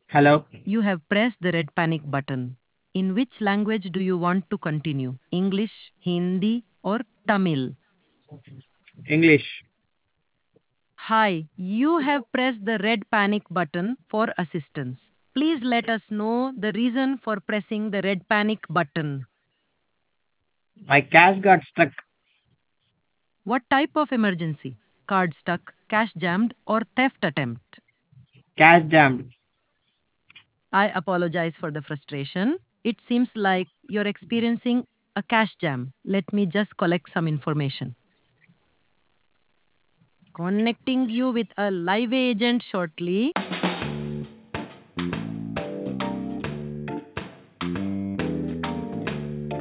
Hello, You have pressed the red panic button. In which language do you want to continue? English, Hindi, or Tamil? English. Hi, you have pressed the red panic button for assistance. Please let us know the reason for pressing the red panic button. My cash got stuck. What type of emergency? Card stuck, cash jammed, or theft attempt? Cash jammed. I apologize for the frustration. It seems like you're experiencing a cash jam. Let me just collect some information. Connecting you with a live agent shortly.